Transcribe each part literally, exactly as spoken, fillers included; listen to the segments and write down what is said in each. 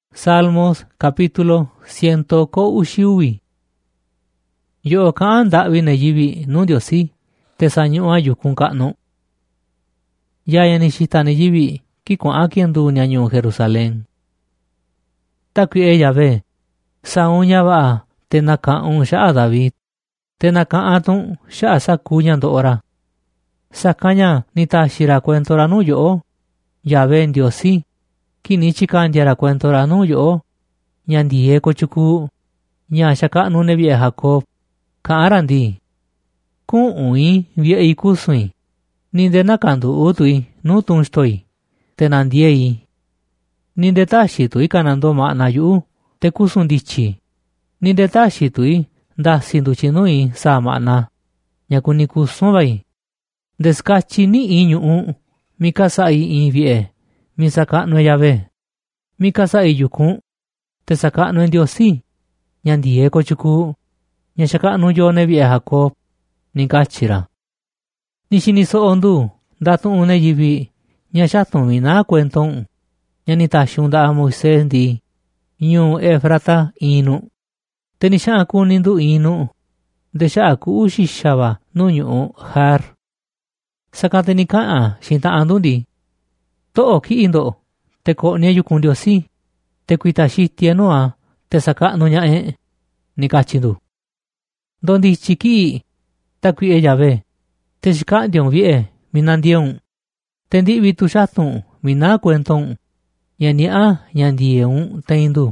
Salmos capítulo ciento ko ushiwi. Yo kaan da'vi ne yivi nu Ndiosi, te sañu'a yukun ka'nu. Yaya ni xita ne yivi kikua'a kiendu ña ñuu Jerusalén. Takui'e Yahvé, sa'un ña va'a te naka'un xa'a David, te naka'an tun xa'a saku ña ndo'o ra. Sakan ña ni taxi ra cuento ra nuu yo'o, Yahvé Ndiosi, kini chikandya ra cuento ra nuu yo'o, ña ndiye kochuku, ña xaka'nu ne vie'e Jacob, ka'an ra ndii. Ku'un-i vie'i kusun-i, ninde nakandu'u tu'i nuu tun xtoi, te nandiei. Ninde taxi tu'i kanando ma'na yu'u, te kusun ndityi. Ninde taxi tu'i ndasi ndutyi nui saa ma'na, ña kuni kusun vai. Nde skatyi ni'i ñu'u, mi kasa'i in vie'e, mi saka'nu Yahvé. Mi kasa'i yukun, te saka'nu Ndiosi, ña ndiye kochuku, ña xaka'nu yo ne vie'e Jacob, ni katyi ra. Ni xiniso'o ndu ndatu'un ne yivi ña xatun vina cuento'un, ña ni taxiun nda'a Moisés ndii, ñuu Efrata inu. Te ni xa'an kuni ndu inu, nde xa'a ku'u xixa va nuu ñu'u Jar. Sakan te ni ka'an xiin ta'an ndu ndii: to'o ki'i ndo, te ko'nie yukun Ndiosi, te kuita xitye nu'a te saka'nu ña'e, ni katyi ndu. Ndo ndityi ki'i, takui'e Yahvé, te xika'ndyaun vie'e mi nandieun, te ndi'vi tu xatun mina cuento'un, ña ñi'a ña ndieun tein ndu.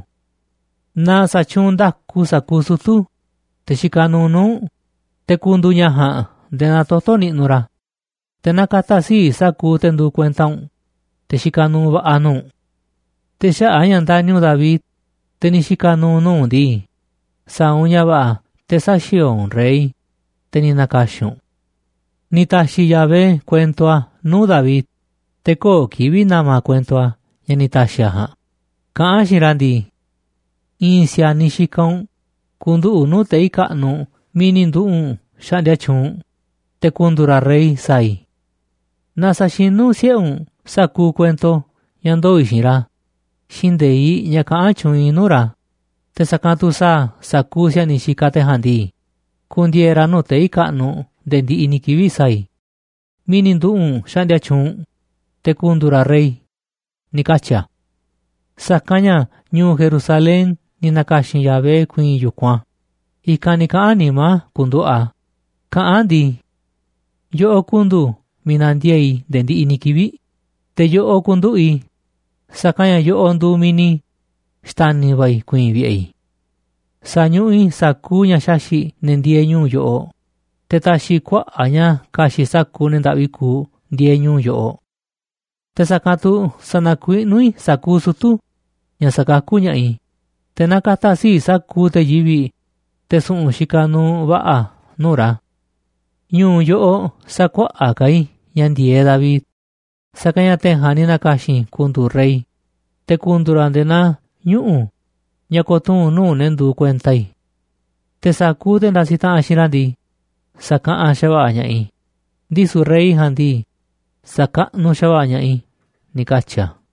Na satyun ndaku saku sutu, te xika nuu nu'un, te kundu ñajan nde natoto ni'nu ra, te nakata sii saku te ndu cuentaun, te xika nuu va'a nu'un. Te xa'a ña ndañu David, te ni xika nuu nu'un ndii, sa'un ña va'a te saxioun rey, te ni nakaxiun. Ni taxi Yahvé cuento'a nuu David, te koo kivi nama cuento'a ña ni taxi'a jan. Ka'an xiin ra ndii: in siani xikaun, kundu'u nuu te'i ka'nu mi ni ndu'un xa'ndia tyuun, te kundu ra rey sai. Na saxinu sie'un saku cuento ña ndoi xiin ra, xiin nde'i ña ka'an tyuin nuu ra, te sakan tu saa saku siani xika tejan ndii, kundie ra nuu te'i ka'nu nde ndi'i ni kivi sai. Mi ni ndu'un xa'ndia tyuun, te kundu ra rey, ni katyia. Sakan ña ñuu Jerusalén ni nakaxin Yahvé kuiin yukuan, ikan ni ka'an nima kundu'a, ka'an ndii: yo'o kundu mi nandiei nde ndi'i ni kivi, te yo'o kundu'i, sakan ña yo'o ndu mini xtani vai kuiin vie'i. Sañu'i saku ña xaxi ne ndie ñuu yo'o, te taxi kua'a ña kaxi saku ne nda'vi kuu ndie ñuu yo'o. Te sakan tu sanakui'nui saku sutu, ña sakaku ña'i, te nakata sii saku te yivi, te su'un xika nuu va'a nuu ra. Ñuu yo'o sakua'a kai ña ndiye David, sakan ña tejan ni nakaxin kundu rey, te kundu ra nde na ñu'u, ña kotuun nuu ne ndu cuentai. Te saku te ndasi ta'an xiin ra ndii, saka'an xava'a ña'i, ndisu rey jan ndii, saka'nu xava'a ña'i, ni katyia.